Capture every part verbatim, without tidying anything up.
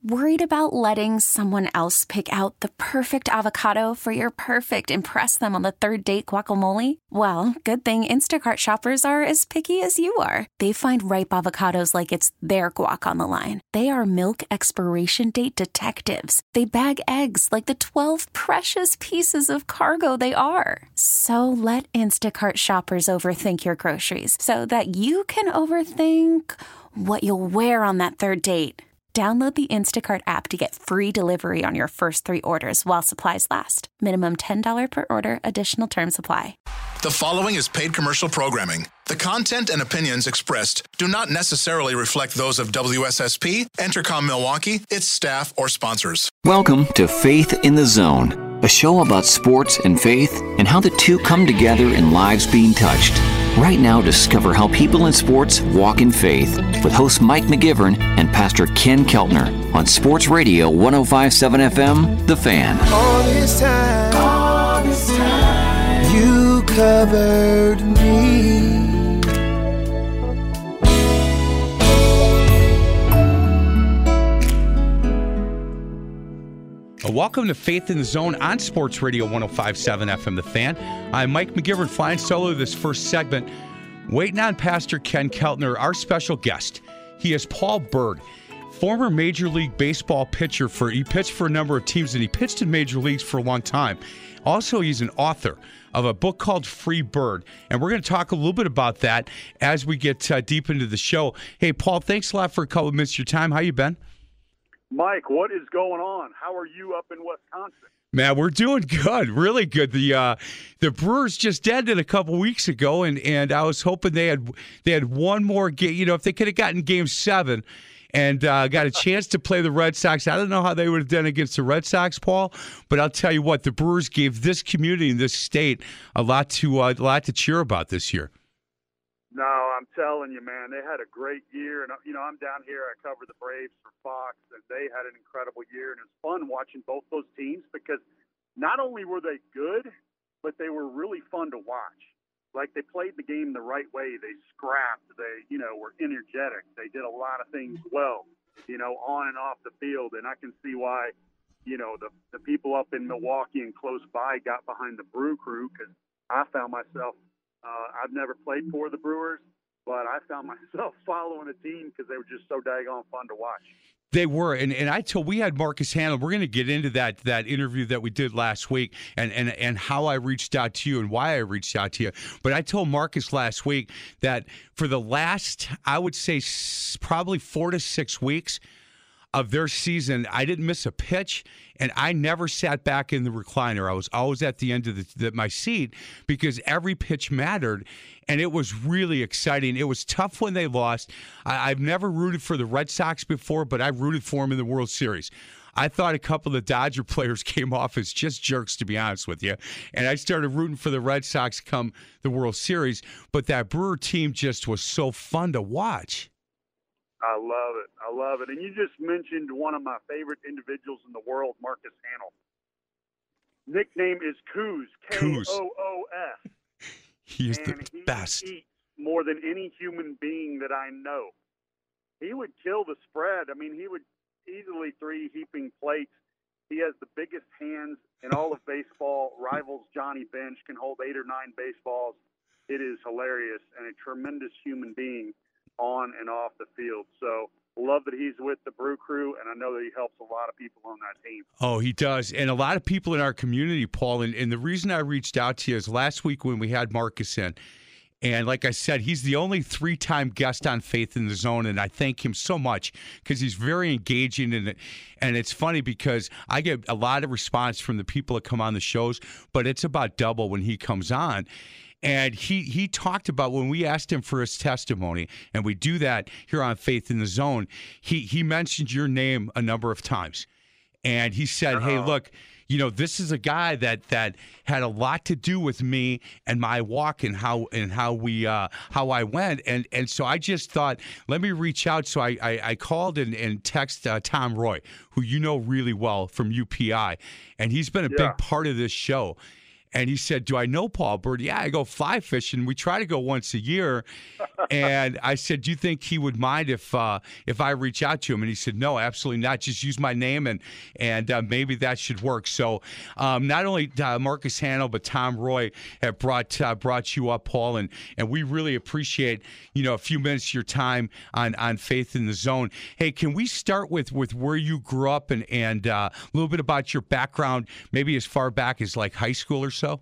Worried about letting someone else pick out the perfect avocado for your perfect impress them on the third date guacamole? Well, good thing Instacart shoppers are as picky as you are. They find ripe avocados like it's their guac on the line. They are milk expiration date detectives. They bag eggs like the twelve precious pieces of cargo they are. So let Instacart shoppers overthink your groceries so that you can overthink what you'll wear on that third date. Download the Instacart app to get free delivery on your first three orders while supplies last. Minimum ten dollars per order. Additional terms apply. The following is paid commercial programming. The content and opinions expressed do not necessarily reflect those of W S S P, Entercom Milwaukee, its staff, or sponsors. Welcome to Faith in the Zone, a show about sports and faith and how the two come together in lives being touched. Right now, discover how people in sports walk in faith with host Mike McGivern and Pastor Ken Keltner on Sports Radio one oh five point seven F M, The Fan. All this time, all this time, you covered me. Welcome to Faith in the Zone on Sports Radio one oh five point seven F M, The Fan. I'm Mike McGivern, flying solo this first segment, waiting on Pastor Ken Keltner, our special guest. He is Paul Byrd, former Major League Baseball pitcher. For He pitched for a number of teams, and he pitched in Major Leagues for a long time. Also, he's an author of a book called Free Bird, and we're going to talk a little bit about that as we get uh, deep into the show. Hey, Paul, thanks a lot for a couple of minutes of your time. How you been? Mike, what is going on? How are you up in Wisconsin? Man, we're doing good, really good. The uh, the Brewers just ended a couple weeks ago, and, and I was hoping they had they had one more game. You know, if they could have gotten Game Seven and uh, got a chance to play the Red Sox, I don't know how they would have done against the Red Sox, Paul. But I'll tell you what, the Brewers gave this community and this state a lot to uh, a lot to cheer about this year. No, I'm telling you, man, they had a great year. And, you know, I'm down here. I cover the Braves for Fox, and they had an incredible year. And it was fun watching both those teams because not only were they good, but they were really fun to watch. Like, they played the game the right way. They scrapped. They, you know, were energetic. They did a lot of things well, you know, on and off the field. And I can see why, you know, the, the people up in Milwaukee and close by got behind the Brew Crew, because I found myself – Uh, I've never played for the Brewers, but I found myself following a team because they were just so daggone fun to watch. They were, and, and I told we had Marcus Hanel. We're going to get into that that interview that we did last week, and, and and how I reached out to you and why I reached out to you. But I told Marcus last week that for the last, I would say, s- probably four to six weeks of their season, I didn't miss a pitch, and I never sat back in the recliner. I was always at the end of the, the, my seat because every pitch mattered, and it was really exciting. It was tough when they lost. I, I've never rooted for the Red Sox before, but I rooted for them in the World Series. I thought a couple of Dodger players came off as just jerks, to be honest with you, and I started rooting for the Red Sox come the World Series, but that Brewer team just was so fun to watch. I love it. I love it. And you just mentioned one of my favorite individuals in the world, Marcus Hanel. Nickname is Coos, K O O S. He is the he best. Eats more than any human being that I know. He would kill the spread. I mean, he would easily three heaping plates. He has the biggest hands in all of baseball. Rivals Johnny Bench, can hold eight or nine baseballs. It is hilarious, and a tremendous human being on and off the field. So love that he's with the Brew Crew, and I know that he helps a lot of people on that team. Oh, he does. And a lot of people in our community, Paul, and, and the reason I reached out to you is last week when we had Marcus in, and like I said, he's the only three-time guest on Faith in the Zone, and I thank him so much because he's very engaging in it. And it's funny because I get a lot of response from the people that come on the shows, but it's about double when he comes on. And he he talked about when we asked him for his testimony, and we do that here on Faith in the Zone, he he mentioned your name a number of times. And he said, uh-huh. hey, look, you know, this is a guy that that had a lot to do with me and my walk and how and how we uh, how I went. And and so I just thought, let me reach out. So I I, I called and, and texted uh, Tom Roy, who you know really well from U P I. And he's been a yeah. big part of this show. And he said, do I know Paul Bird? Yeah, I go fly fishing. We try to go once a year. And I said, do you think he would mind if uh, if I reach out to him? And he said, no, absolutely not. Just use my name, and and uh, maybe that should work. So um, not only uh, Marcus Hannell, but Tom Roy have brought uh, brought you up, Paul, and and we really appreciate, you know, a few minutes of your time on, on Faith in the Zone. Hey, can we start with, with where you grew up and, and uh, a little bit about your background, maybe as far back as like high school or so?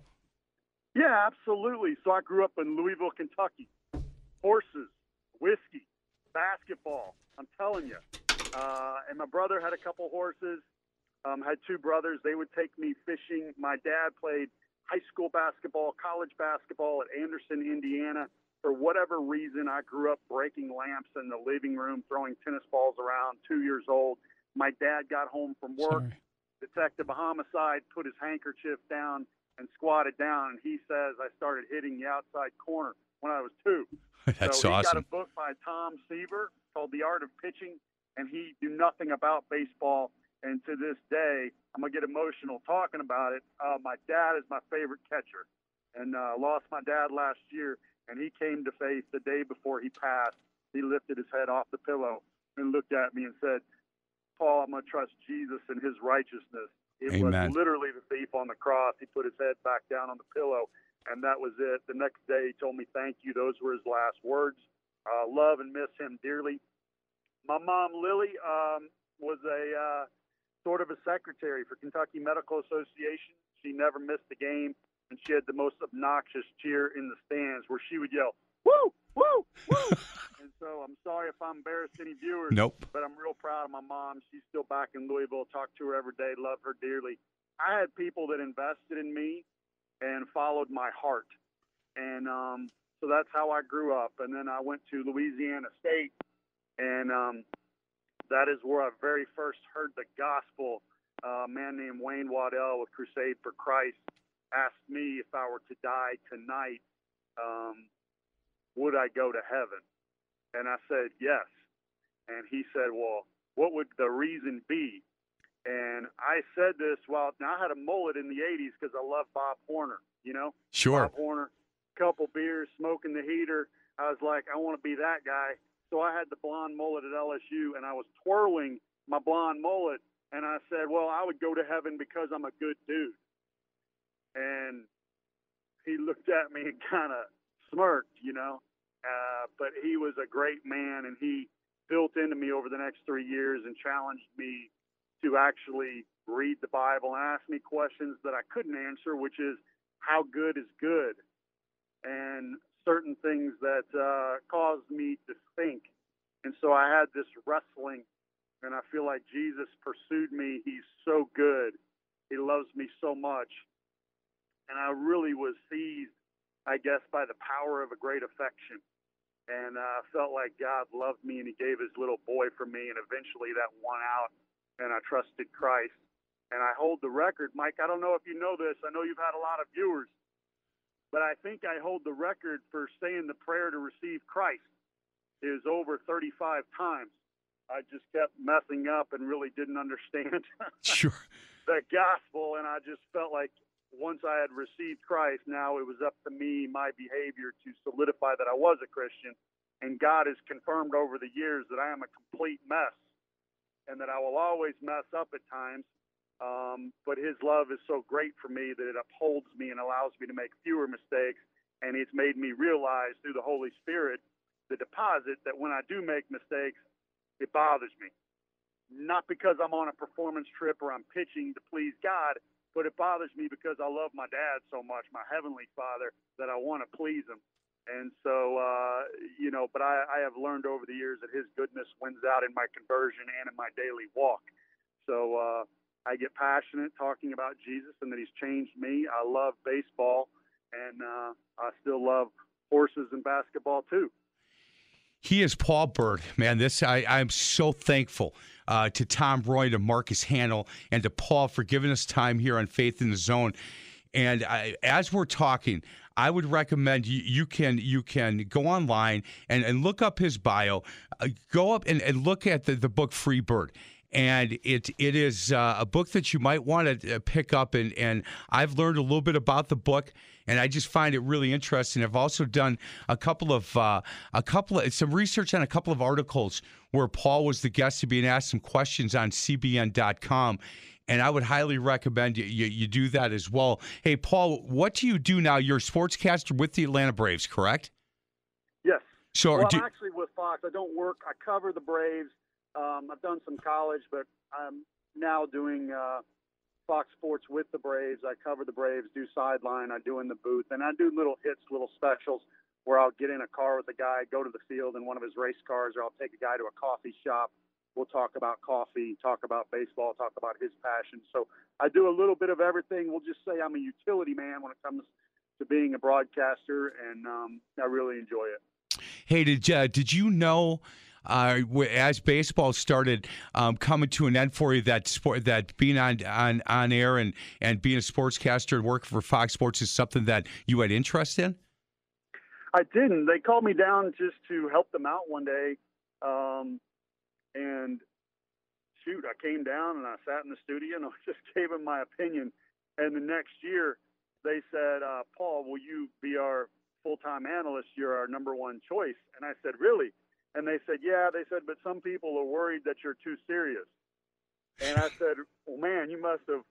Yeah, absolutely. So I grew up in Louisville, Kentucky. Horses, whiskey, basketball. I'm telling you. Uh, and my brother had a couple horses, um, had two brothers. They would take me fishing. My dad played high school basketball, college basketball at Anderson, Indiana. For whatever reason, I grew up breaking lamps in the living room, throwing tennis balls around, two years old. My dad got home from work, Sorry. detected a homicide, put his handkerchief down and squatted down. And he says I started hitting the outside corner when I was two. That's so he awesome. got a book by Tom Seaver called The Art of Pitching, and he knew nothing about baseball. And to this day, I'm going to get emotional talking about it. Uh, my dad is my favorite catcher, and uh, lost my dad last year. And he came to faith the day before he passed. He lifted his head off the pillow and looked at me and said, Paul, I'm going to trust Jesus and his righteousness. It Amen. was literally the thief on the cross. He put his head back down on the pillow, and that was it. The next day, he told me, thank you. Those were his last words. Uh, love and miss him dearly. My mom, Lily, um, was a uh, sort of a secretary for Kentucky Medical Association. She never missed a game. And she had the most obnoxious cheer in the stands where she would yell, woo, woo, woo. And so I'm sorry if I embarrassed any viewers. Nope. But I'm real proud of my mom. She's still back in Louisville. Talk to her every day. Love her dearly. I had people that invested in me and followed my heart. And um, so that's how I grew up. And then I went to Louisiana State. And um, that is where I very first heard the gospel. Uh, a man named Wayne Waddell with Crusade for Christ asked me if I were to die tonight, um, would I go to heaven? And I said, yes. And he said, well, what would the reason be? And I said this, well, now I had a mullet in the eighties because I love Bob Horner, you know? Sure. Bob Horner, couple beers, smoking the heater. I was like, I want to be that guy. So I had the blonde mullet at L S U, and I was twirling my blonde mullet, and I said, well, I would go to heaven because I'm a good dude. And he looked at me and kind of smirked, you know. Uh, but he was a great man, and he built into me over the next three years and challenged me to actually read the Bible and ask me questions that I couldn't answer, which is how good is good, and certain things that uh, caused me to think. And so I had this wrestling, and I feel like Jesus pursued me. He's so good. He loves me so much. And I really was seized, I guess, by the power of a great affection. And I uh, felt like God loved me, and he gave his little boy for me. And eventually that won out, and I trusted Christ. And I hold the record. Mike, I don't know if you know this. I know you've had a lot of viewers. But I think I hold the record for saying the prayer to receive Christ is over thirty-five times. I just kept messing up and really didn't understand Sure. the gospel. And I just felt like, once I had received Christ, now it was up to me, my behavior, to solidify that I was a Christian. And God has confirmed over the years that I am a complete mess and that I will always mess up at times. Um, but his love is so great for me that it upholds me and allows me to make fewer mistakes. And it's made me realize through the Holy Spirit, the deposit, that when I do make mistakes, it bothers me. Not because I'm on a performance trip or I'm pitching to please God, but it bothers me because I love my dad so much, my heavenly Father, that I want to please him. And so, uh, you know, but I, I have learned over the years that his goodness wins out in my conversion and in my daily walk. So uh, I get passionate talking about Jesus and that he's changed me. I love baseball, and uh, I still love horses and basketball too. He is Paul Bird, man. This I, I'm so thankful uh, to Tom Roy, to Marcus Hannell, and to Paul for giving us time here on Faith in the Zone. And I, as we're talking, I would recommend you, you can you can go online and, and look up his bio. Uh, go up and, and look at the, the book Free Bird. And it it is uh, a book that you might want to pick up. And, and I've learned a little bit about the book, and I just find it really interesting. I've also done a couple of uh, a couple of some research on a couple of articles where Paul was the guest to being asked some questions on C B N dot com. And I would highly recommend you, you you do that as well. Hey, Paul, what do you do now? You're a sportscaster with the Atlanta Braves, correct? Yes. So well, do, I'm actually with Fox. I don't work. I cover the Braves. Um, I've done some college, but I'm now doing uh, Fox Sports with the Braves. I cover the Braves, do sideline, I do in the booth, and I do little hits, little specials where I'll get in a car with a guy, go to the field in one of his race cars, or I'll take a guy to a coffee shop. We'll talk about coffee, talk about baseball, talk about his passion. So I do a little bit of everything. We'll just say I'm a utility man when it comes to being a broadcaster, and um, I really enjoy it. Hey, did uh, did you know? Uh, as baseball started um, coming to an end for you, that sport, that being on, on, on air and, and being a sportscaster and working for Fox Sports is something that you had interest in? I didn't. They called me down just to help them out one day. Um, and shoot, I came down and I sat in the studio and I just gave them my opinion. And the next year they said, uh, Paul, will you be our full-time analyst? You're our number one choice. And I said, really? And they said, yeah, they said, but some people are worried that you're too serious. And I said, well, man, you must have,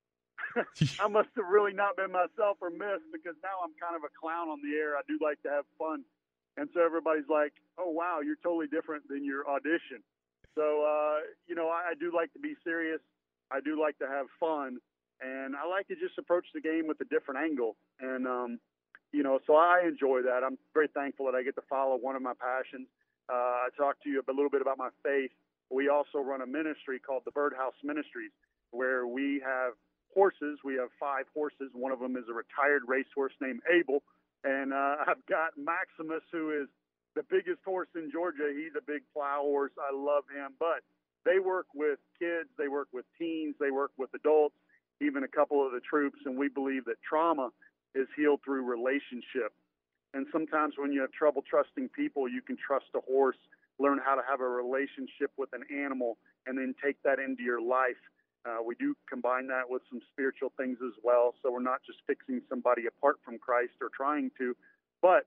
I must have really not been myself or missed, because now I'm kind of a clown on the air. I do like to have fun. And so everybody's like, oh, wow, you're totally different than your audition. So, uh, you know, I, I do like to be serious. I do like to have fun. And I like to just approach the game with a different angle. And, um, you know, so I enjoy that. I'm very thankful that I get to follow one of my passions. Uh, I talked to you a little bit about my faith. We also run a ministry called the Birdhouse Ministries, where we have horses. We have five horses. One of them is a retired racehorse named Abel. And uh, I've got Maximus, who is the biggest horse in Georgia. He's a big plow horse. I love him. But they work with kids. They work with teens. They work with adults, even a couple of the troops. And we believe that trauma is healed through relationship. And sometimes when you have trouble trusting people, you can trust a horse, learn how to have a relationship with an animal, and then take that into your life. Uh, we do combine that with some spiritual things as well. So we're not just fixing somebody apart from Christ or trying to, but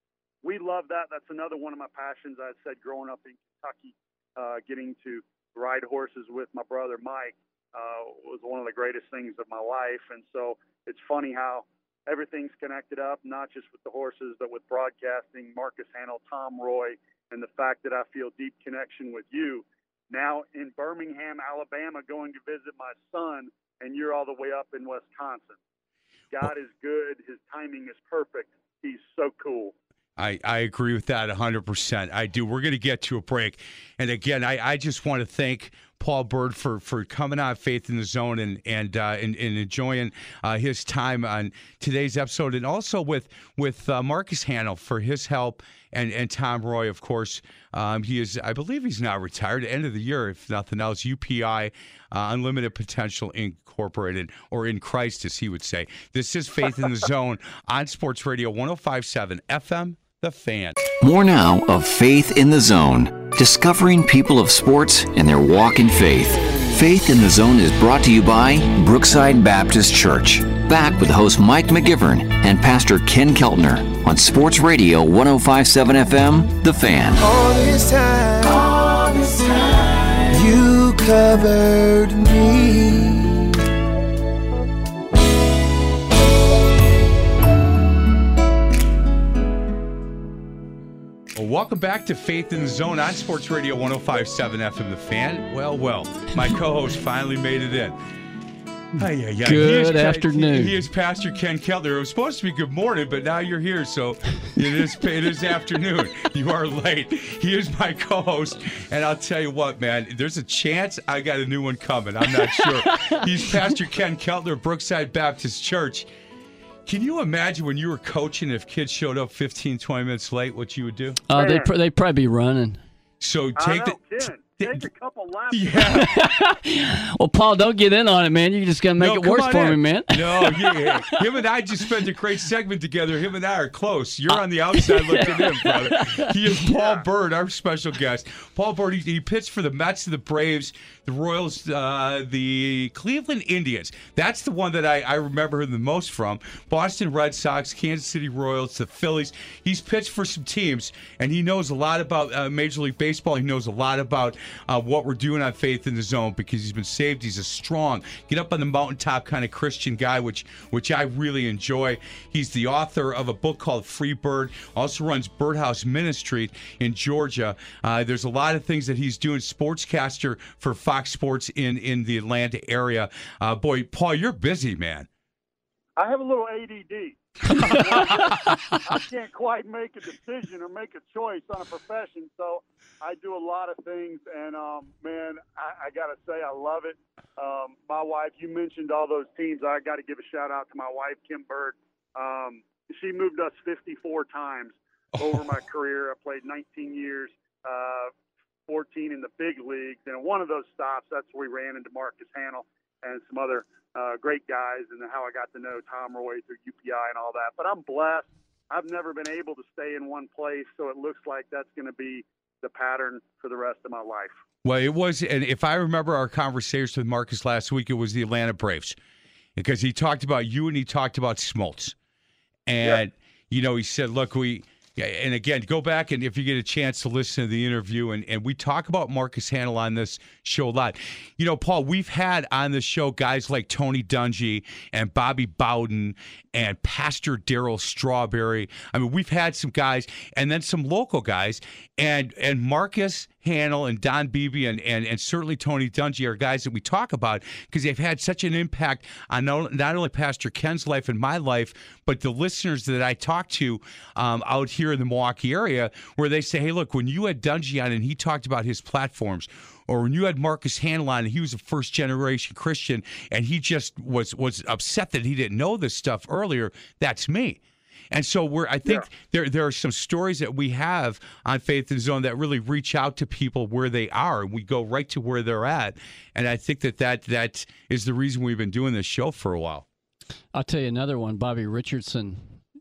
we love that. That's another one of my passions. I said growing up in Kentucky, uh, getting to ride horses with my brother Mike uh, was one of the greatest things of my life. And so it's funny how everything's connected up, not just with the horses, but with broadcasting, Marcus Hannell, Tom Roy, and the fact that I feel deep connection with you. Now in Birmingham, Alabama, going to visit my son, and you're all the way up in Wisconsin. God is good. His timing is perfect. He's so cool. I, I agree with that one hundred percent. I do. We're going to get to a break. And again, I, I just want to thank Paul Bird for, for coming on Faith in the Zone and and uh, and, and enjoying uh, his time on today's episode, and also with with uh, Marcus Hannell for his help, and, and Tom Roy, of course. Um, he is, I believe, he's now retired. At the end of the year, if nothing else, U P I, uh, Unlimited Potential Incorporated, or in Christ, as he would say. This is Faith in the Zone on Sports Radio one oh five point seven F M. The Fan. More now of Faith in the Zone, discovering people of sports and their walk in faith. Faith in the Zone is brought to you by Brookside Baptist Church. Back with host Mike McGivern and Pastor Ken Keltner on Sports Radio one oh five point seven F M, The Fan. All this time, all this time, you covered me. Well, welcome back to Faith in the Zone on Sports Radio one oh five point seven F M, The Fan. Well, well, my co-host finally made it in. Ay, ay, ay. Good he is, afternoon. He, he is Pastor Ken Keltner. It was supposed to be good morning, but now you're here, so it is it is afternoon. You are late. He is my co-host, and I'll tell you what, man, there's a chance I got a new one coming. I'm not sure. He's Pastor Ken Keltner of Brookside Baptist Church. Can you imagine when you were coaching, if kids showed up fifteen, twenty minutes late, what you would do? Uh, they'd, pr- they'd probably be running. So take I know, the Ken. take a couple laps. Yeah. Well, Paul, don't get in on it, man. You're just going to make No, it come worse on for in. me, man. No, yeah. Him and I just spent a great segment together. Him and I are close. You're on the outside looking in, brother. He is Paul Yeah. Bird, our special guest. Paul Bird, he, he pitched for the Mets, the Braves, the Royals, uh, the Cleveland Indians. That's the one that I, I remember him the most from. Boston Red Sox, Kansas City Royals, the Phillies. He's pitched for some teams, and he knows a lot about uh, Major League Baseball. He knows a lot about uh, what we're doing on Faith in the Zone because he's been saved. He's a strong, get up on the mountaintop kind of Christian guy, which which I really enjoy. He's the author of a book called Free Bird, also runs Birdhouse Ministry in Georgia. Uh, there's a lot of things that he's doing, sportscaster for Fox Sports in, in the Atlanta area. Uh, boy, Paul, you're busy, man. I have a little A D D. I can't quite make a decision or make a choice on a profession, so I do a lot of things. And um, man, I, I got to say, I love it. Um, my wife, you mentioned all those teams. I got to give a shout out to my wife, Kim Bird. Um, she moved us fifty-four times over my career. I played nineteen years, uh, fourteen in the big leagues, and one of those stops, that's where we ran into Marcus Hanel and some other uh, great guys, and how I got to know Tom Roy through U P I and all that. But I'm blessed. I've never been able to stay in one place, so it looks like that's going to be the pattern for the rest of my life. Well, it was, and if I remember our conversation with Marcus last week, it was the Atlanta Braves, because he talked about you and he talked about Smoltz. And, yeah. you know, he said, look, we, and again, go back and if you get a chance to listen to the interview, and, and we talk about Marcus Hanel on this show a lot. You know, Paul, we've had on the show guys like Tony Dungy and Bobby Bowden and Pastor Darryl Strawberry. I mean, we've had some guys and then some local guys, and and Marcus Hanel and Don Beebe and, and, and certainly Tony Dungy are guys that we talk about because they've had such an impact on not, not only Pastor Ken's life and my life, but the listeners that I talk to um, out here in the Milwaukee area, where they say, hey, look, when you had Dungy on and he talked about his platforms, or when you had Marcus Hanel on and he was a first-generation Christian and he just was was upset that he didn't know this stuff earlier, that's me. And so we're, I think yeah. there there are some stories that we have on Faith in the Zone that really reach out to people where they are, and we go right to where they're at. And I think that that, that is the reason we've been doing this show for a while. I'll tell you another one, Bobby Richardson.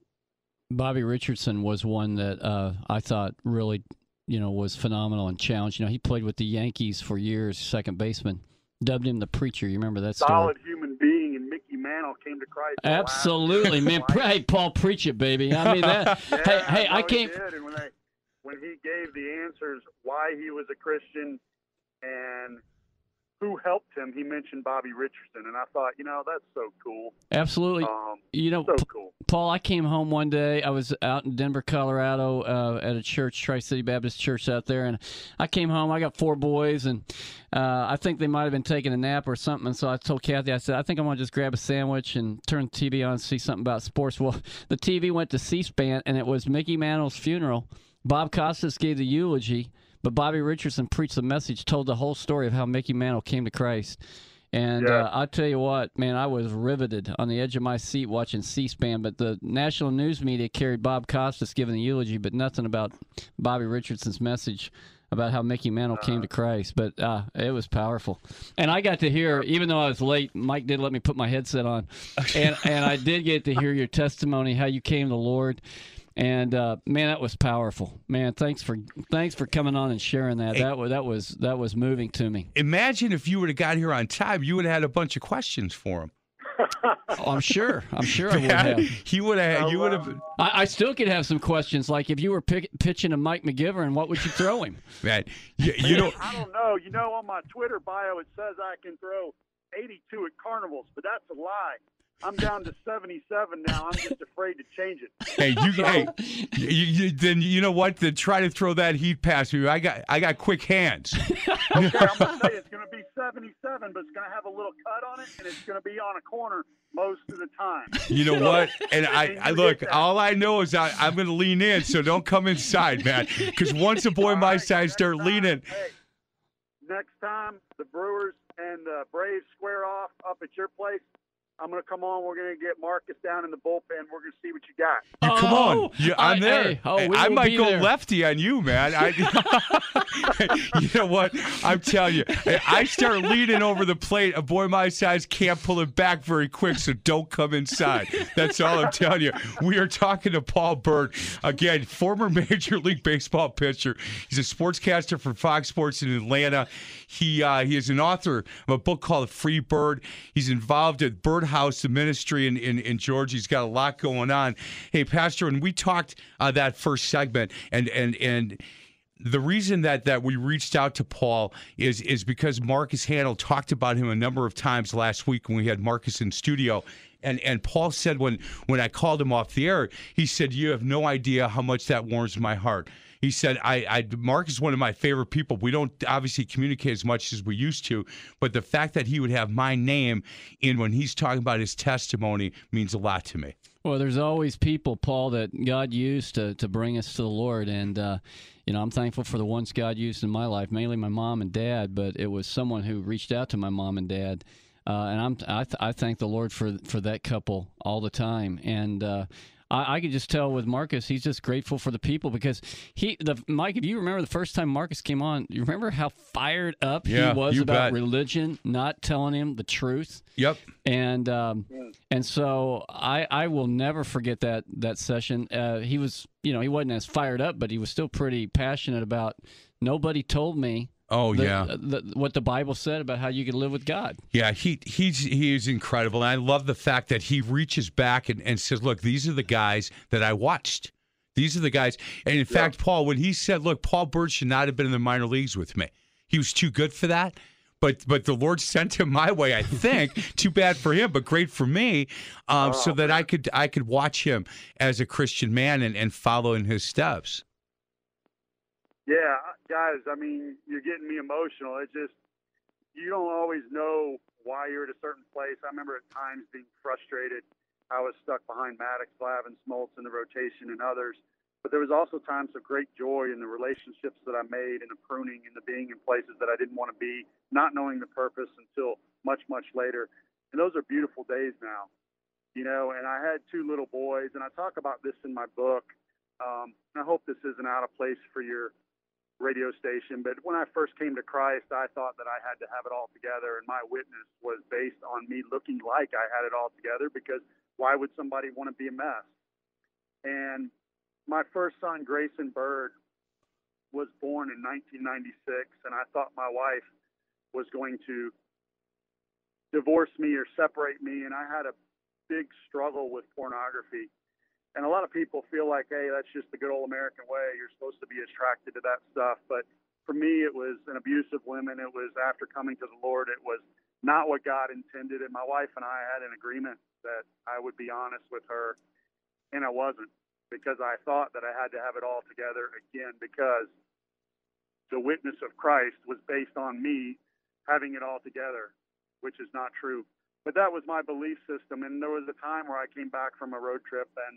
Bobby Richardson was one that uh, I thought really, you know, was phenomenal and challenged. You know, he played with the Yankees for years, second baseman. Dubbed him the preacher. You remember that story? Solid human being, and Mickey Mantle came to Christ. Absolutely, man. Hey, Paul, preach it, baby. I mean, that. yeah, hey, hey, I, I can't. He did. And when, they, when he gave the answers why he was a Christian and who helped him, he mentioned Bobby Richardson, and I thought, you know, that's so cool. Absolutely. Um, you know, so cool. Paul, I came home one day. I was out in Denver, Colorado, uh, at a church, Tri-City Baptist Church out there, and I came home. I got four boys, and uh, I think they might have been taking a nap or something, and so I told Kathy, I said, I think I'm going to just grab a sandwich and turn the T V on and see something about sports. Well, the T V went to C-SPAN, and it was Mickey Mantle's funeral. Bob Costas gave the eulogy, but Bobby Richardson preached the message, told the whole story of how Mickey Mantle came to Christ. And yeah. uh, I'll tell you what, man, I was riveted on the edge of my seat watching C-SPAN, but the national news media carried Bob Costas giving the eulogy, but nothing about Bobby Richardson's message about how Mickey Mantle uh, came to Christ. But uh, it was powerful. And I got to hear, even though I was late, Mike did let me put my headset on, and, and I did get to hear your testimony, how you came to the Lord. And uh, man, that was powerful. Man, thanks for thanks for coming on and sharing that. Hey, that was that was that was moving to me. Imagine if you would have got here on time, you would have had a bunch of questions for him. Oh, I'm sure. I'm sure I would have. He would have. You would have. I, I still could have some questions. Like if you were pick, pitching to Mike McGivern, what would you throw him? Man, you, you don't. I don't know. You know, on my Twitter bio it says I can throw eighty-two at carnivals, but that's a lie. I'm down to seventy-seven now. I'm just afraid to change it. Hey, you, hey, you, you, then you know what? Then try to throw that heat past me. I got, I got quick hands. Okay, I'm gonna say it's gonna be seventy-seven, but it's gonna have a little cut on it, and it's gonna be on a corner most of the time. You know what? And I, I look. All I know is I, I'm gonna lean in, so don't come inside, man. Because once a boy all my right, size start time, leaning. Hey, next time the Brewers and the Braves square off up at your place, I'm going to come on. We're going to get Marcus down in the bullpen. We're going to see what you got. You come Oh, on. You, I'm I- there. hey, oh, we I will might be go there. lefty on you, man. I, you know what? I'm telling you, I start leaning over the plate. A boy my size can't pull it back very quick, so don't come inside. That's all I'm telling you. We are talking to Paul Byrd, again, former Major League Baseball pitcher. He's a sportscaster for Fox Sports in Atlanta. He uh, he is an author of a book called Free Bird. He's involved at Birdhouse, the ministry in, in, in Georgia. He's got a lot going on. Hey, Pastor, and we talked uh, that first segment, and and and the reason that, that we reached out to Paul is is because Marcus Handel talked about him a number of times last week when we had Marcus in studio. And and Paul said when, when I called him off the air, he said, you have no idea how much that warms my heart. He said, I, I Mark is one of my favorite people. We don't obviously communicate as much as we used to, but the fact that he would have my name in when he's talking about his testimony means a lot to me. Well, there's always people, Paul, that God used to, to bring us to the Lord. And, uh, you know, I'm thankful for the ones God used in my life, mainly my mom and dad, but it was someone who reached out to my mom and dad. Uh, and I'm, I, th- I thank the Lord for for that couple all the time. And uh, I, I could just tell with Marcus, he's just grateful for the people because he, the Mike, if you remember the first time Marcus came on, you remember how fired up Yeah, he was you about bet. religion, not telling him the truth. Yep. And um, and so I I will never forget that that session. Uh, he was, you know, he wasn't as fired up, but he was still pretty passionate about. Nobody told me. Oh, the, yeah. the, what the Bible said about how you could live with God. Yeah, he he's he's incredible. And I love the fact that he reaches back and, and says, look, these are the guys that I watched. These are the guys. And in fact, Paul, when he said, look, Paul Byrd should not have been in the minor leagues with me. He was too good for that. But but the Lord sent him my way, I think. Too bad for him, but great for me, um, so that I could I could watch him as a Christian man and, and follow in his steps. Yeah, guys, I mean, you're getting me emotional. It's just, you don't always know why you're at a certain place. I remember at times being frustrated. I was stuck behind Maddox, Glavine, Smoltz in the rotation and others. But there was also times of great joy in the relationships that I made and the pruning and the being in places that I didn't want to be, not knowing the purpose until much, much later. And those are beautiful days now, you know, and I had two little boys, and I talk about this in my book. Um, and I hope this isn't out of place for your radio station, but when I first came to Christ, I thought that I had to have it all together, and my witness was based on me looking like I had it all together, because why would somebody want to be a mess? And my first son, Grayson Byrd, was born in nineteen ninety-six, and I thought my wife was going to divorce me or separate me, and I had a big struggle with pornography. And a lot of people feel like, hey, that's just the good old American way. You're supposed to be attracted to that stuff. But for me, it was an abusive woman. It was after coming to the Lord. It was not what God intended. And my wife and I had an agreement that I would be honest with her. And I wasn't, because I thought that I had to have it all together again, because the witness of Christ was based on me having it all together, which is not true. But that was my belief system. And there was a time where I came back from a road trip, and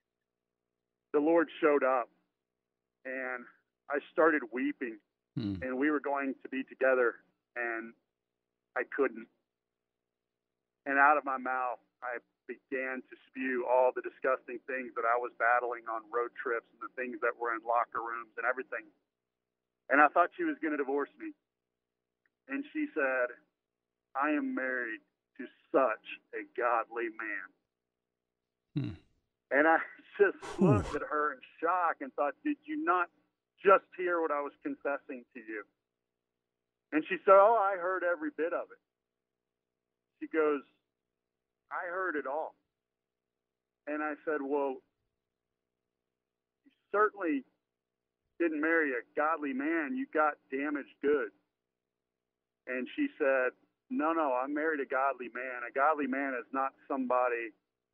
the Lord showed up, and I started weeping, hmm. and we were going to be together, and I couldn't. And out of my mouth, I began to spew all the disgusting things that I was battling on road trips and the things that were in locker rooms and everything. And I thought she was going to divorce me. And she said, I am married to such a godly man. Hmm. And I just looked at her in shock and thought, did you not just hear what I was confessing to you? And she said, oh, I heard every bit of it. She goes, I heard it all. And I said, well, you certainly didn't marry a godly man. You got damaged goods. And she said, no, no, I married a godly man. A godly man is not somebody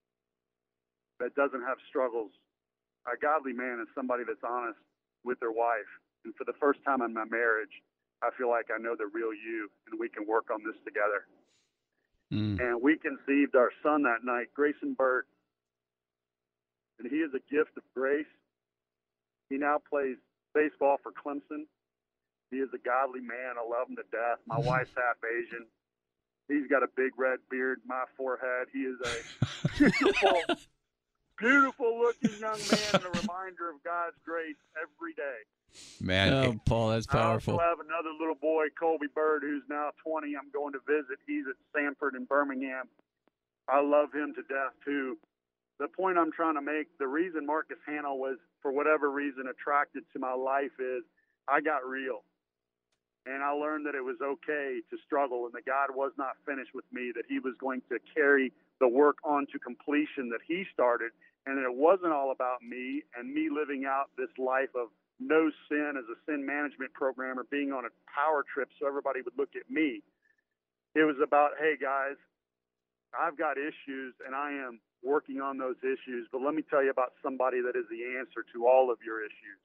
that doesn't have struggles. A godly man is somebody that's honest with their wife. And for the first time in my marriage, I feel like I know the real you, and we can work on this together. Mm. And we conceived our son that night, Grayson Byrd. And he is a gift of grace. He now plays baseball for Clemson. He is a godly man. I love him to death. My wife's half Asian. He's got a big red beard, my forehead. He is a beautiful, beautiful-looking young man and a reminder of God's grace every day. Man, oh, Paul, that's powerful. I also have another little boy, Colby Bird, who's now twenty. I'm going to visit. He's at Sanford in Birmingham. I love him to death, too. The point I'm trying to make, the reason Marcus Hannah was, for whatever reason, attracted to my life is I got real. And I learned that it was okay to struggle and that God was not finished with me, that he was going to carry the work on to completion that he started, and that it wasn't all about me and me living out this life of no sin as a sin management program or being on a power trip so everybody would look at me. It was about, hey, guys, I've got issues and I am working on those issues, but let me tell you about somebody that is the answer to all of your issues.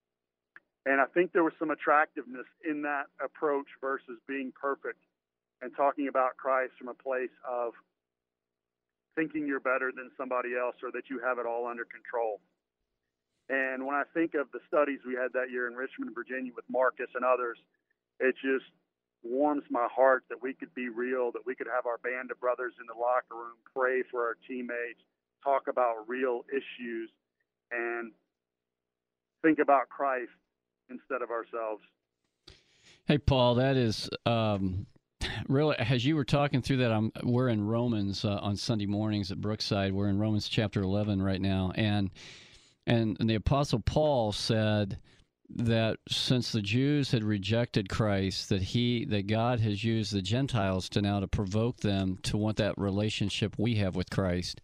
And I think there was some attractiveness in that approach versus being perfect and talking about Christ from a place of thinking you're better than somebody else or that you have it all under control. And when I think of the studies we had that year in Richmond, Virginia with Marcus and others, it just warms my heart that we could be real, that we could have our band of brothers in the locker room, pray for our teammates, talk about real issues, and think about Christ instead of ourselves. Hey, Paul, that is um, really, as you were talking through that, I'm, we're in Romans uh, on Sunday mornings at Brookside. We're in Romans chapter eleven right now. And, and, and the Apostle Paul said that since the Jews had rejected Christ, that he, that God has used the Gentiles to now to provoke them to want that relationship we have with Christ.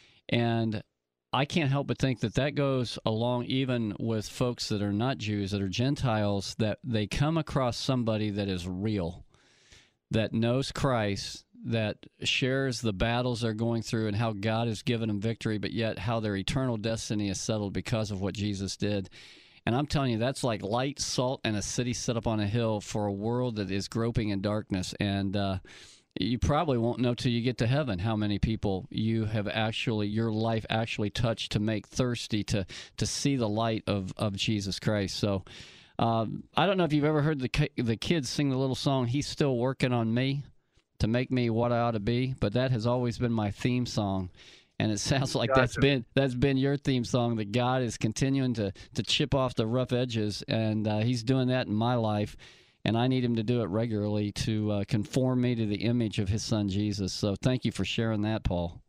And I can't help but think that that goes along even with folks that are not Jews, that are Gentiles, that they come across somebody that is real, that knows Christ, that shares the battles they're going through and how God has given them victory, but yet how their eternal destiny is settled because of what Jesus did. And I'm telling you, that's like light, salt, and a city set up on a hill for a world that is groping in darkness. And uh, you probably won't know till you get to heaven how many people you have actually, your life actually touched to make thirsty to to see the light of, of Jesus Christ. So um, I don't know if you've ever heard the the kids sing the little song, He's Still Working on Me to make me what I ought to be, but that has always been my theme song. And it sounds like Gotcha. that's been that's been your theme song, that God is continuing to, to chip off the rough edges, and uh, he's doing that in my life. And I need him to do it regularly to uh, conform me to the image of his son, Jesus. So thank you for sharing that, Paul.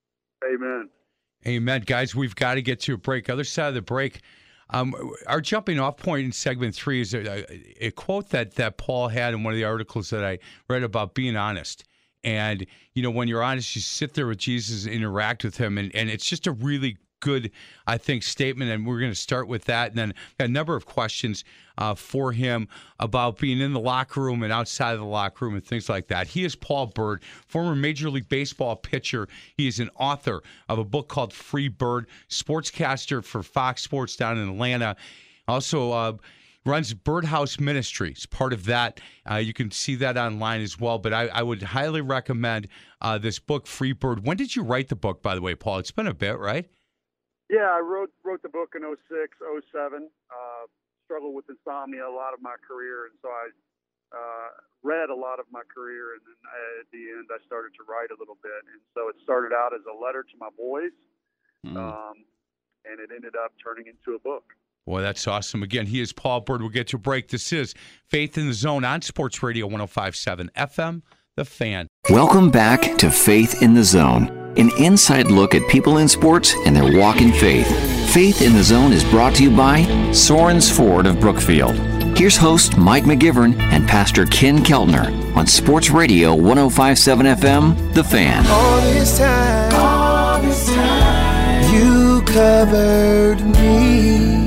Amen. Amen. Guys, we've got to get to a break. Other side of the break, um, our jumping off point in segment three is a, a quote that, that Paul had in one of the articles that I read about being honest. And, you know, when you're honest, you sit there with Jesus and interact with him. And, and it's just a really good, I think, statement. And we're going to start with that. And then a number of questions uh, for him about being in the locker room and outside of the locker room and things like that. He is Paul Bird, former Major League Baseball pitcher. He is an author of a book called Free Bird, sportscaster for Fox Sports down in Atlanta. Also, uh, runs Birdhouse Ministries. Part of that, uh, you can see that online as well. But I, I would highly recommend uh, this book, Free Bird. When did you write the book, by the way, Paul? It's been a bit, right? Yeah, I wrote wrote the book in oh six, oh seven. Uh, struggled with insomnia a lot of my career, and so I uh, read a lot of my career, and then at the end I started to write a little bit. And so it started out as a letter to my boys, mm. um, and it ended up turning into a book. Boy, that's awesome. Again, he is Paul Bird. We'll get to a break. This is Faith in the Zone on Sports Radio one oh five point seven F M, The Fan. Welcome back to Faith in the Zone, an inside look at people in sports and their walk in faith. Faith in the Zone is brought to you by Sorens Ford of Brookfield. Here's host Mike McGivern and Pastor Ken Keltner on Sports Radio one oh five point seven F M, The Fan. All this time, all this time, you covered me.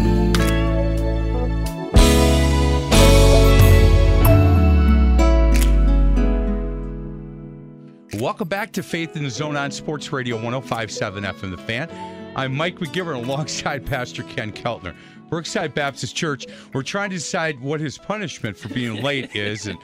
Welcome back to Faith in the Zone on Sports Radio one oh five point seven F M, The Fan. I'm Mike McGivern alongside Pastor Ken Keltner. Brookside Baptist Church, we're trying to decide what his punishment for being late is. And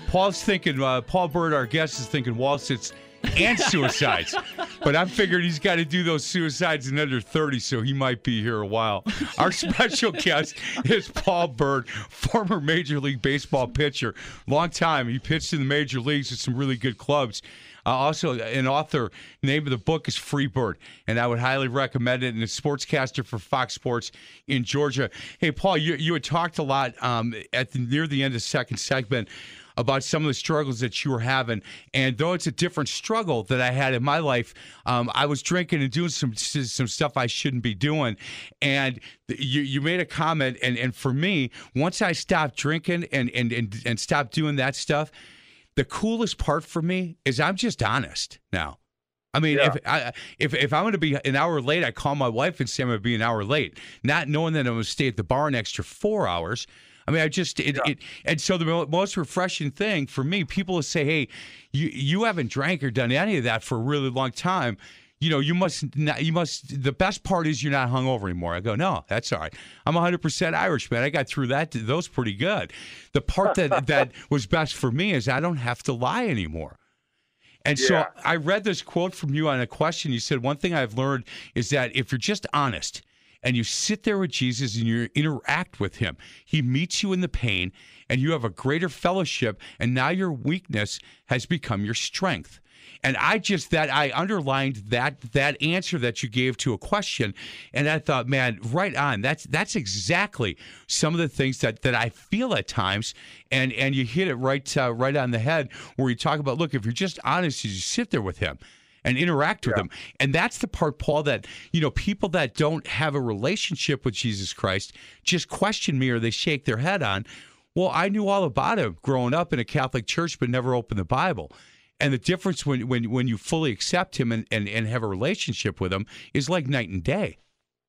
Paul's thinking, uh, Paul Bird, our guest, is thinking wall sits and suicides. But I'm figuring he's got to do those suicides in under thirty, so he might be here a while. Our special guest is Paul Bird, former Major League Baseball pitcher. Long time. He pitched in the major leagues with some really good clubs. Uh, also, an author. Name of the book is Free Bird, and I would highly recommend it. And a sportscaster for Fox Sports in Georgia. Hey, Paul, you, you had talked a lot um, at the, near the end of the second segment about some of the struggles that you were having. And though it's a different struggle that I had in my life, um, I was drinking and doing some some stuff I shouldn't be doing. And you you made a comment, and, and for me, once I stopped drinking and, and, and, and stopped doing that stuff, the coolest part for me is I'm just honest now. I mean, yeah. if I if if I'm going to be an hour late, I call my wife and say I'm going to be an hour late, not knowing that I'm going to stay at the bar an extra four hours. I mean, I just it, yeah. it and so the most refreshing thing for me, people will say, "Hey, you you haven't drank or done any of that for a really long time. You know, you must not, you must. The best part is you're not hungover anymore." I go, "No, that's all right. I'm one hundred percent Irish, man. I got through that those pretty good. The part that that was best for me is I don't have to lie anymore." And yeah. so I read this quote from you on a question. You said, "One thing I've learned is that if you're just honest and you sit there with Jesus and you interact with him, he meets you in the pain and you have a greater fellowship, and now your weakness has become your strength." And I just that I underlined that that answer that you gave to a question, and I thought, man, right on. That's that's exactly some of the things that, that I feel at times, and and you hit it right uh, right on the head where you talk about, look, if you're just honest, you sit there with him and interact with yeah. him. And that's the part, Paul, that, you know, people that don't have a relationship with Jesus Christ just question me or they shake their head on. Well, I knew all about him growing up in a Catholic church, but never opened the Bible. And the difference when when, when you fully accept him and, and, and have a relationship with him is like night and day.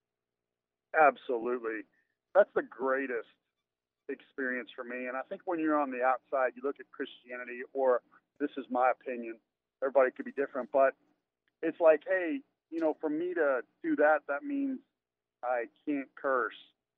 Absolutely. That's the greatest experience for me. And I think when you're on the outside, you look at Christianity, or this is my opinion, everybody could be different, but it's like, hey, you know, for me to do that, that means I can't curse.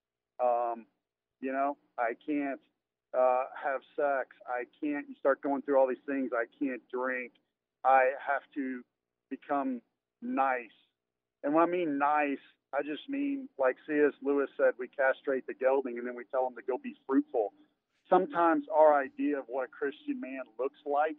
Um, you know, I can't uh, have sex. I can't, you start going through all these things. I can't drink. I have to become nice. And when I mean nice, I just mean, like C S Lewis said, we castrate the gelding and then we tell them to go be fruitful. Sometimes our idea of what a Christian man looks like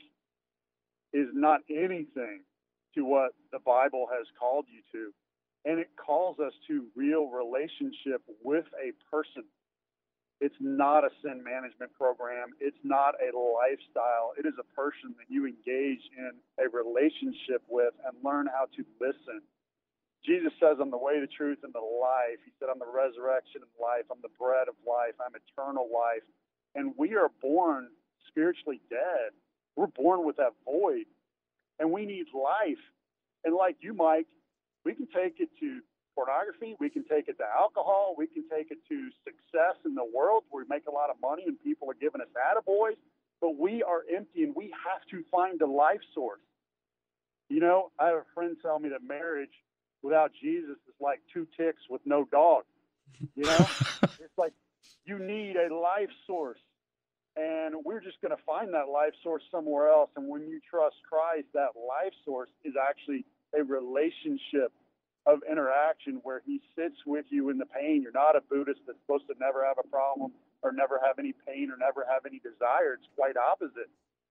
is not anything to what the Bible has called you to. And it calls us to real relationship with a person. It's not a sin management program. It's not a lifestyle. It is a person that you engage in a relationship with and learn how to listen. Jesus says, "I'm the way, the truth, and the life." He said, "I'm the resurrection and life. I'm the bread of life. I'm eternal life." And we are born spiritually dead. We're born with that void, and we need life. And like you, Mike, we can take it to pornography. We can take it to alcohol. We can take it to success in the world where we make a lot of money and people are giving us attaboys. But we are empty, and we have to find a life source. You know, I have a friend tell me that marriage without Jesus is like two ticks with no dog. You know, it's like you need a life source. And we're just going to find that life source somewhere else. And when you trust Christ, that life source is actually a relationship of interaction where he sits with you in the pain. You're not a Buddhist that's supposed to never have a problem or never have any pain or never have any desire. It's quite opposite.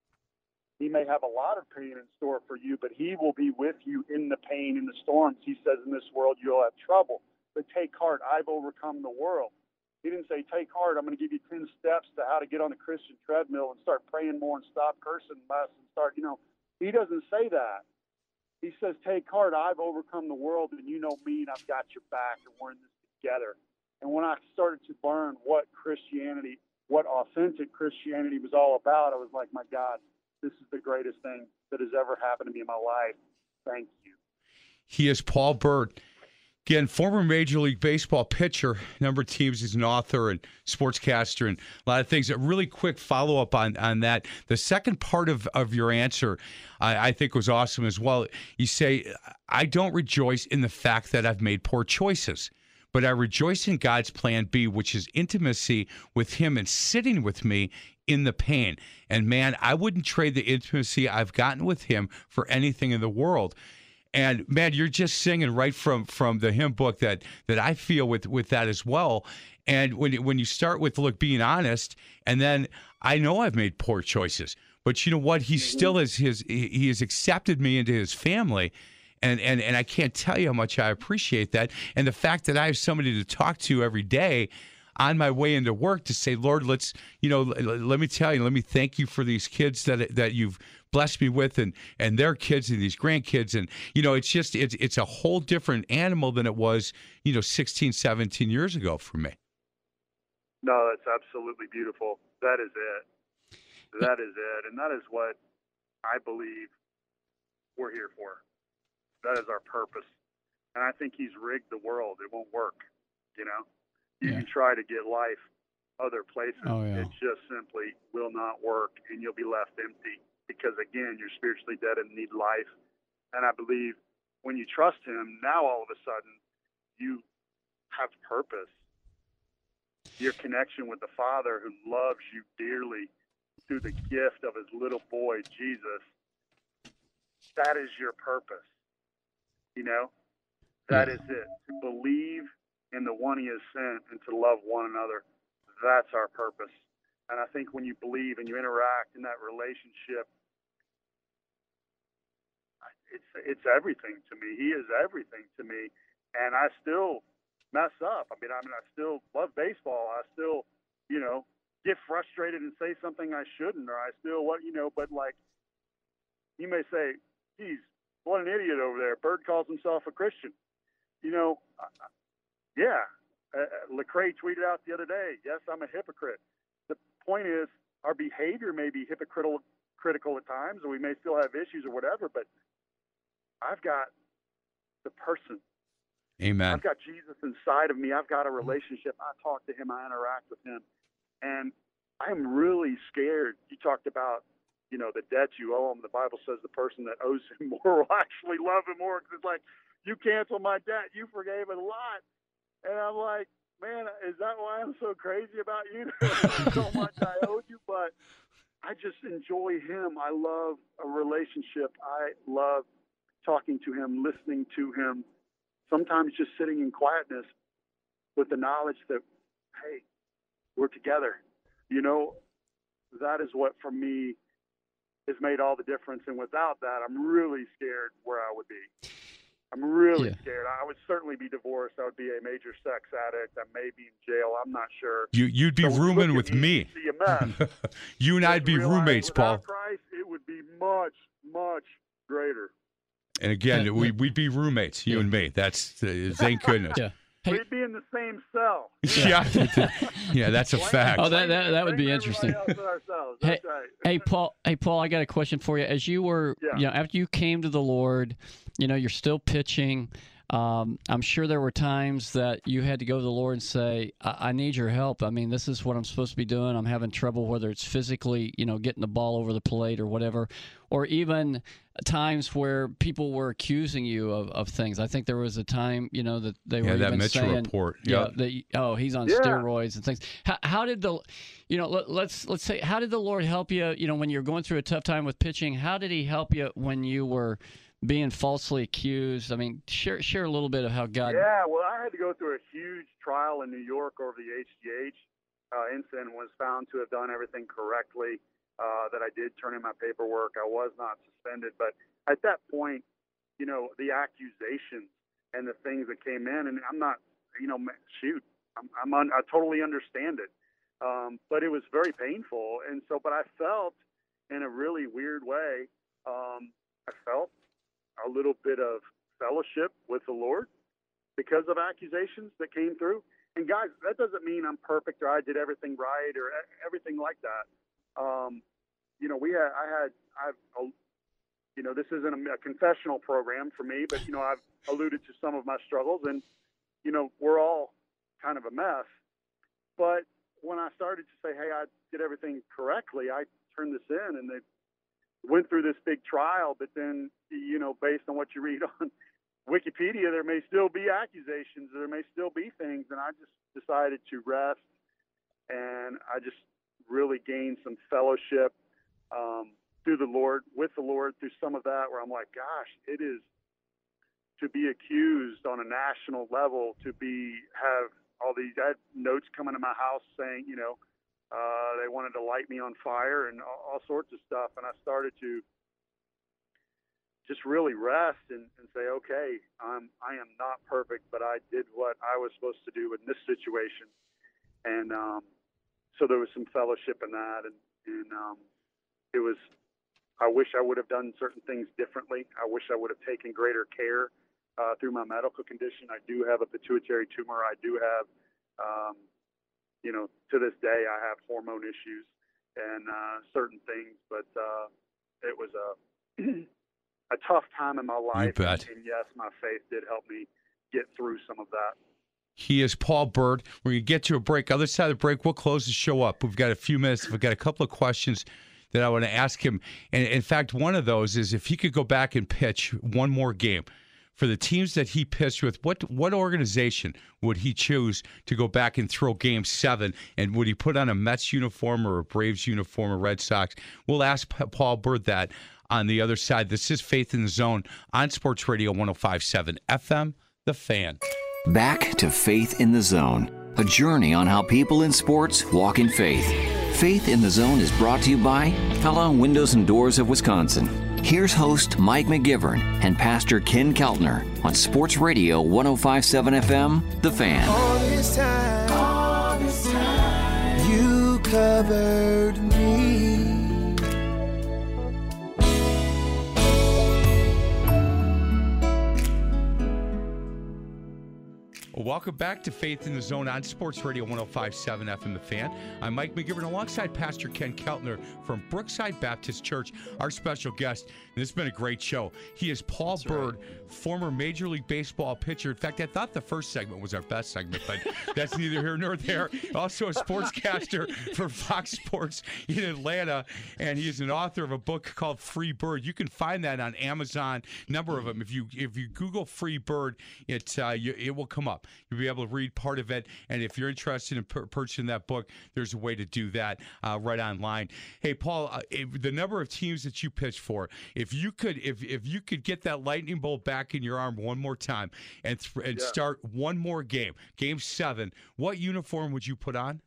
He may have a lot of pain in store for you, but he will be with you in the pain, in the storms. He says, in this world, you'll have trouble, but take heart. I've overcome the world. He didn't say, take heart, I'm going to give you ten steps to how to get on the Christian treadmill and start praying more and stop cursing less and start, you know, he doesn't say that. He says, take heart, I've overcome the world, and you know me, and I've got your back, and we're in this together. And when I started to learn what Christianity, what authentic Christianity was all about, I was like, my God, this is the greatest thing that has ever happened to me in my life. Thank you. He is Paul Bird. Again, former Major League Baseball pitcher, number of teams. He's an author and sportscaster and a lot of things. A really quick follow-up on, on that. The second part of, of your answer I, I think was awesome as well. You say, I don't rejoice in the fact that I've made poor choices, but I rejoice in God's plan B, which is intimacy with him and sitting with me in the pain. And, man, I wouldn't trade the intimacy I've gotten with him for anything in the world. And, man, you're just singing right from from the hymn book that that I feel with, with that as well. And when, when you start with, look, being honest, and then I know I've made poor choices. But you know what? He still is his. He has accepted me into his family, and and and I can't tell you how much I appreciate that. And the fact that I have somebody to talk to every day on my way into work to say, Lord, let's, you know, let me tell you, let me thank you for these kids that that you've blessed me with, and and their kids and these grandkids, and you know, it's just it's it's a whole different animal than it was, you know, sixteen, seventeen years ago for me. No, that's absolutely beautiful. That is it. That is it, and that is what I believe we're here for. That is our purpose, and I think he's rigged the world. It won't work, you know? You Yeah. can try to get life other places. Oh, yeah. It just simply will not work, and you'll be left empty because, again, you're spiritually dead and need life. And I believe when you trust him, now all of a sudden you have purpose. Your connection with the Father who loves you dearly through the gift of his little boy, Jesus, that is your purpose. You know, that Yeah. is it. To believe in the one he has sent and to love one another, that's our purpose. And I think when you believe and you interact in that relationship, it's it's everything to me. He is everything to me. And I still mess up. I mean, I mean, I still love baseball. I still, you know, get frustrated and say something I shouldn't, or I still what you know. But like, you may say, "Geez, what an idiot over there." Bird calls himself a Christian. You know, uh, yeah. Uh, Lecrae tweeted out the other day, "Yes, I'm a hypocrite." The point is, our behavior may be hypocritical, critical at times, or we may still have issues or whatever. But I've got the person. Amen. I've got Jesus inside of me. I've got a relationship. I talk to him. I interact with him. And I'm really scared. You talked about, you know, the debt you owe him. The Bible says the person that owes him more will actually love him more. Because it's like, you canceled my debt. You forgave it a lot. And I'm like, man, is that why I'm so crazy about you? So much I owed you. But I just enjoy him. I love a relationship. I love talking to him, listening to him. Sometimes just sitting in quietness with the knowledge that, hey, we're together. You know, that is what, for me, has made all the difference. And without that, I'm really scared where I would be. I'm really Yeah. scared. I would certainly be divorced. I would be a major sex addict. I may be in jail. I'm not sure. You you'd be So when you rooming look with at me, me. you see a mess. You and I'd be Realize roommates, Paul. without Christ, it would be much, much greater. And again, Yeah. we we'd be roommates, you Yeah. and me. That's uh, thank goodness. Yeah. Hey, We'd be in the same cell. Yeah, yeah, that's a fact. Oh, that- that- that would be Blame interesting. everybody else but ourselves. Hey, That's right. hey, Paul. Hey, Paul. I got a question for you. As you were, Yeah. you know, after you came to the Lord, you know, you're still pitching. Um, I'm sure there were times that you had to go to the Lord and say, I-, "I need your help. I mean, this is what I'm supposed to be doing. I'm having trouble, whether it's physically, you know, getting the ball over the plate or whatever, or even times where people were accusing you of, of things." I think there was a time, you know, that they Yeah, were that even Mitchell saying, report. yeah, Yep. that, oh, he's on Yeah. steroids and things. How, how did the, you know, let, let's let's say, how did the Lord help you? You know, when you're going through a tough time with pitching, how did He help you when you were being falsely accused? I mean, share share a little bit of how God. Yeah, well, I had to go through a huge trial in New York over the H G H uh, incident. Was found to have done everything correctly. Uh, that I did turn in my paperwork. I was not suspended, but at that point, you know, the accusations and the things that came in, and I'm not, you know, shoot, I'm, I'm un, I totally understand it, um, but it was very painful, and so, but I felt in a really weird way, um, I felt a little bit of fellowship with the Lord because of accusations that came through. And guys, that doesn't mean I'm perfect or I did everything right or everything like that. Um, you know, we had, I had, I've, you know, this isn't a, a confessional program for me, but, you know, I've alluded to some of my struggles and, you know, we're all kind of a mess. But when I started to say, hey, I did everything correctly, I turned this in and they went through this big trial, but then, you know, based on what you read on Wikipedia, there may still be accusations, there may still be things. And I just decided to rest and I just really gained some fellowship um, through the Lord, with the Lord, through some of that, where I'm like, gosh, it is to be accused on a national level, to be have all these I had notes coming to my house saying, you know, uh, they wanted to light me on fire and all, all sorts of stuff, and I started to just really rest and, and say, okay, I'm, I am not perfect, but I did what I was supposed to do in this situation. And um, so there was some fellowship in that. And, and um, it was, I wish I would have done certain things differently. I wish I would have taken greater care uh, through my medical condition. I do have a pituitary tumor. I do have, um, you know, to this day, I have hormone issues and uh, certain things, but uh, it was a, a tough time in my life. You bet. And, and yes, my faith did help me get through some of that. He is Paul Byrd. We're going to get to a break. Other side of the break, we'll close the show up. We've got a few minutes. We've got a couple of questions that I want to ask him. And in fact, one of those is if he could go back and pitch one more game for the teams that he pitched with, what what organization would he choose to go back and throw game seven? And would he put on a Mets uniform or a Braves uniform or Red Sox? We'll ask Paul Byrd that on the other side. This is Faith in the Zone on Sports Radio one oh five point seven F M, The Fan. Back to Faith in the Zone, a journey on how people in sports walk in faith. Faith in the Zone is brought to you by Pella Windows and Doors of Wisconsin. Here's host Mike McGivern and Pastor Ken Keltner on Sports Radio one oh five point seven F M, The Fan. All this time, all this time, you covered me. Well, welcome back to Faith in the Zone on Sports Radio one oh five point seven F M, The Fan. I'm Mike McGivern alongside Pastor Ken Keltner from Brookside Baptist Church, our special guest. And this has been a great show. He is Paul That's Byrd, right. former Major League Baseball pitcher. In fact, I thought the first segment was our best segment, but that's neither here nor there. Also a sportscaster for Fox Sports in Atlanta, and he is an author of a book called Free Bird. You can find that on Amazon, number of them. If you if you Google Free Bird, it, uh, you, it will come up. You'll be able to read part of it, and if you're interested in pur- purchasing that book, there's a way to do that uh, right online. Hey, Paul, uh, if, the number of teams that you pitched for, if you could, if if you could get that lightning bolt back in your arm one more time and th- and Yeah. start one more game, game seven, what uniform would you put on?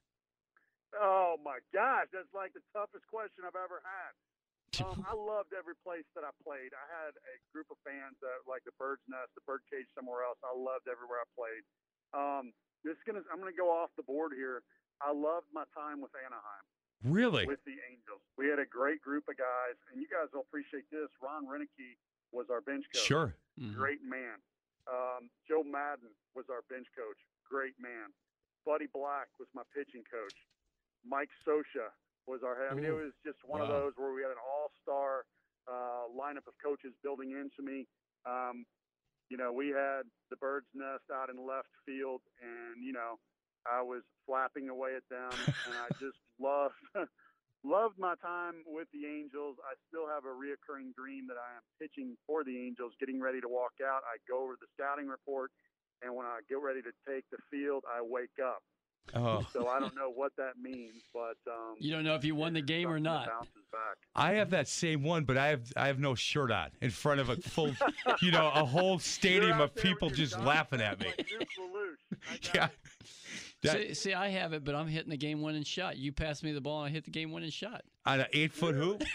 Oh my gosh, that's like the toughest question I've ever had. Um, I loved every place that I played. I had a group of fans that like the Bird's Nest, the Birdcage, somewhere else. I loved everywhere I played. Um, this is gonna, I'm gonna go off the board here. I loved my time with Anaheim. Really? With the Angels, we had a great group of guys, and you guys will appreciate this. Ron Renicky was our bench coach. Sure. Mhm. Great man. Um, Joe Madden was our bench coach. Great man. Buddy Black was my pitching coach. Mike Sosha was our head. I mean, it was just one of Wow. those where we had an all-star uh, lineup of coaches building into me. Um, you know, we had the Bird's Nest out in left field, and, you know, I was flapping away at them, and I just loved loved my time with the Angels. I still have a reoccurring dream that I am pitching for the Angels, getting ready to walk out. I go over the scouting report, and when I get ready to take the field, I wake up. Oh. So I don't know what that means, but um, You don't know if you won the it's game or something that not. bounces back. I have that same one, but I have I have no shirt on in front of a full, you know, a whole stadium You're of out there with people your just dog laughing at me. like Luke Lelouch. I got Yeah. it. That- See, see, I have it, but I'm hitting the game-winning shot. You pass me the ball, and I hit the game-winning shot. on an eight foot hoop.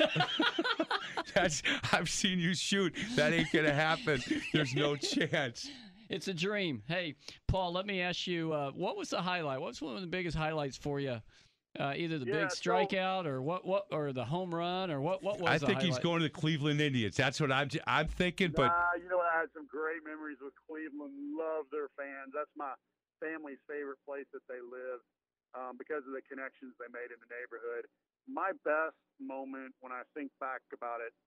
That's I've seen you shoot. That ain't gonna happen. There's no chance. It's a dream. Hey, Paul, let me ask you, uh, what was the highlight? What was one of the biggest highlights for you? Uh, either the Yeah, big so- strikeout or what, what, or the home run, or what? What was I the think he's highlight? going to the Cleveland Indians. That's what I'm I'm thinking. But Nah, you know, I had some great memories with Cleveland. Love their fans. That's my family's favorite place that they live um, because of the connections they made in the neighborhood. My best moment when I think back about it,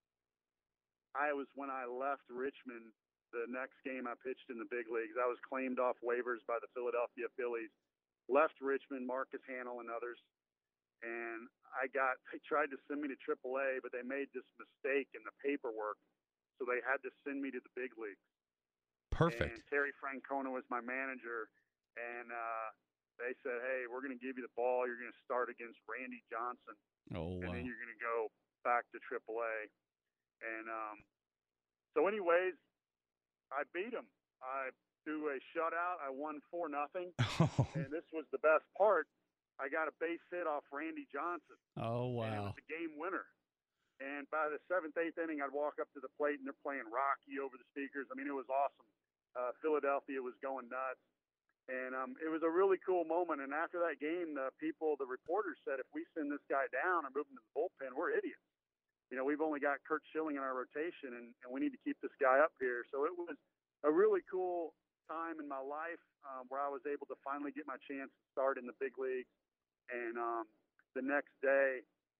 I was when I left Richmond. The next game I pitched in the big leagues, I was claimed off waivers by the Philadelphia Phillies. Left Richmond, Marcus Hanel and others, and I got. They tried to send me to triple A, but they made this mistake in the paperwork, so they had to send me to the big leagues. perfect. And Terry Francona was my manager, and uh, they said, hey, we're going to give you the ball. You're going to start against Randy Johnson. Oh, wow. And then you're going to go back to triple A. And um, so anyways, I beat him. I threw a shutout. I won four nothing. Oh. And this was the best part. I got a base hit off Randy Johnson. Oh, wow. And it was a game winner. And by the seventh, eighth inning, I'd walk up to the plate, and they're playing Rocky over the speakers. I mean, it was awesome. Uh, Philadelphia was going nuts. And um, it was a really cool moment. And after that game, the people, the reporters said, if we send this guy down or move him to the bullpen, we're idiots. You know, we've only got Curt Schilling in our rotation, and, and we need to keep this guy up here. So it was a really cool time in my life um, where I was able to finally get my chance to start in the big leagues. And um, the next day,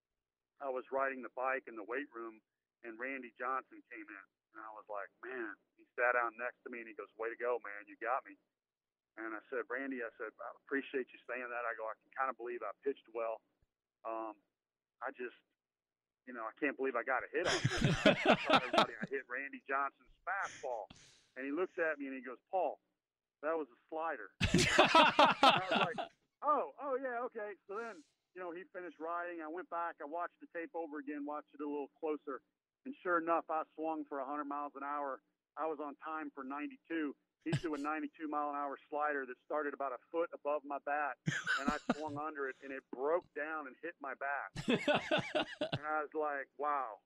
I was riding the bike in the weight room, and Randy Johnson came in. And I was like, man, he sat down next to me, and he goes, way to go, man, you got me. And I said, Randy, I said, I appreciate you saying that. I go, I can kind of believe I pitched well. Um, I just, you know, I can't believe I got a hit on this. I hit Randy Johnson's fastball. And he looks at me, and he goes, Paul, that was a slider. I was like, oh, oh, yeah, okay. So then, you know, he finished riding. I went back. I watched the tape over again, watched it a little closer. And sure enough, I swung for one hundred miles an hour. I was on time for ninety-two. He threw a ninety-two mile an hour slider that started about a foot above my bat. And I swung under it, and it broke down and hit my bat. And I was like, wow,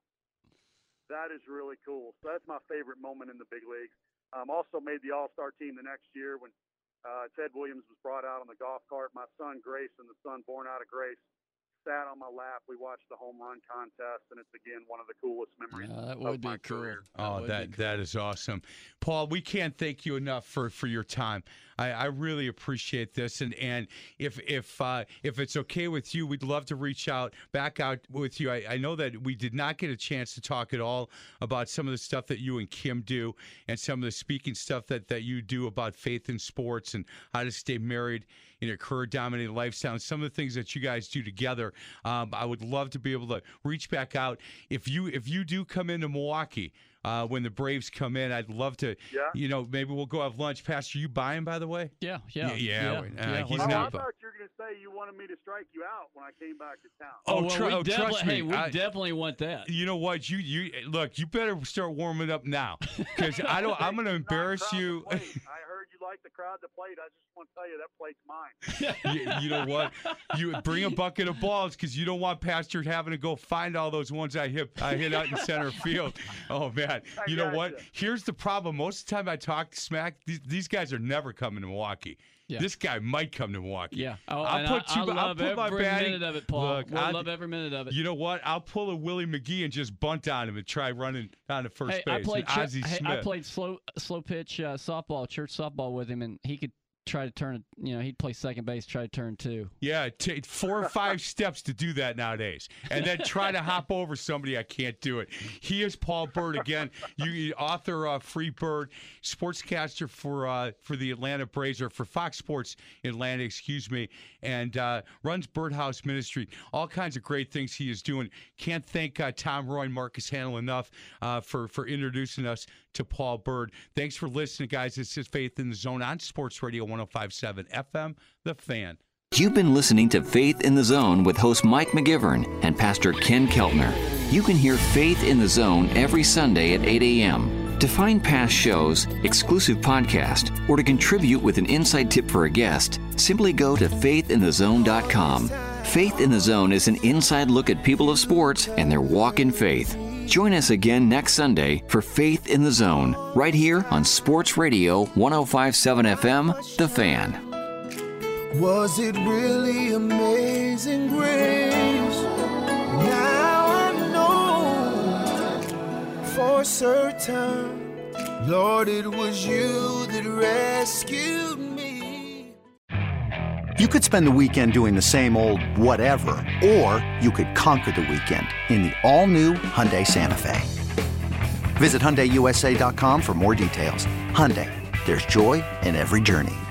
that is really cool. So that's my favorite moment in the big leagues. Um, also made the All-Star team the next year when Uh, Ted Williams was brought out on the golf cart. My son, Grayson, the son born out of Grace, sat on my lap. We watched the home run contest, and it's, again, one of the coolest memories Yeah, that of would my be cool. career. Oh, that that is awesome. Paul, we can't thank you enough for, for your time. I, I really appreciate this. And, and if if uh, if it's okay with you, we'd love to reach out, back out with you. I, I know that we did not get a chance to talk at all about some of the stuff that you and Kim do and some of the speaking stuff that, that you do about faith in sports and how to stay married in a career-dominated lifestyle, and some of the things that you guys do together. Um, I would love to be able to reach back out. If you if you do come into Milwaukee uh, when the Braves come in, I'd love to, Yeah. you know, maybe we'll go have lunch. Pastor, you buying, by the way? Yeah, yeah. Yeah, yeah, uh, yeah. he's Oh, not- I thought you were going to say you wanted me to strike you out when I came back to town. Oh, Oh, well, tr- we oh, definitely, trust me. hey, we I- definitely want that. You know what? You you look. You better start warming up now, because I don't. I'm going to Not embarrass crowd you. the plate. I heard you like the crowd the plate. I just want to tell you that plate's mine. you, you know what? You bring a bucket of balls because you don't want Pastor having to go find all those ones I hit I hit out in center field. Oh man, I you know what? gotcha. Here's the problem. Most of the time I talk smack, these, these guys are never coming to Milwaukee. Yeah. This guy might come to Milwaukee. Yeah. Oh, I'll and put I, two. I love I'll put my every batting. minute of it, Paul. Look, we'll I love every minute of it. You know what? I'll pull a Willie McGee and just bunt on him and try running down to first Hey, base. I played. and ch- Ozzie hey, Smith. I played slow slow pitch uh, softball, church softball with him, and he could try to turn it. You know, he'd play second base, try to turn two. Yeah, it takes four or five steps to do that nowadays. And then try to hop over somebody. I can't do it. He is Paul Bird again. You, you author of Free Bird, sportscaster for uh, for the Atlanta Braves, or for Fox Sports Atlanta, excuse me, and uh, runs Birdhouse Ministry. All kinds of great things he is doing. Can't thank uh, Tom Roy and Marcus Handel enough uh, for, for introducing us to Paul Bird. Thanks for listening, guys. This is Faith in the Zone on Sports Radio one oh five point seven F M, The Fan. You've been listening to Faith in the Zone with host Mike McGivern and Pastor Ken Keltner. You can hear Faith in the Zone every Sunday at eight a.m. To find past shows, exclusive podcast, or to contribute with an inside tip for a guest, simply go to faith in the zone dot com. Faith in the Zone is an inside look at people of sports and their walk in faith. Join us again next Sunday for Faith in the Zone, right here on Sports Radio one oh five point seven F M, The Fan. Was it really amazing grace? Now I know for certain, Lord, it was you that rescued me. You could spend the weekend doing the same old whatever, or you could conquer the weekend in the all-new Hyundai Santa Fe. Visit Hyundai U S A dot com for more details. Hyundai, there's joy in every journey.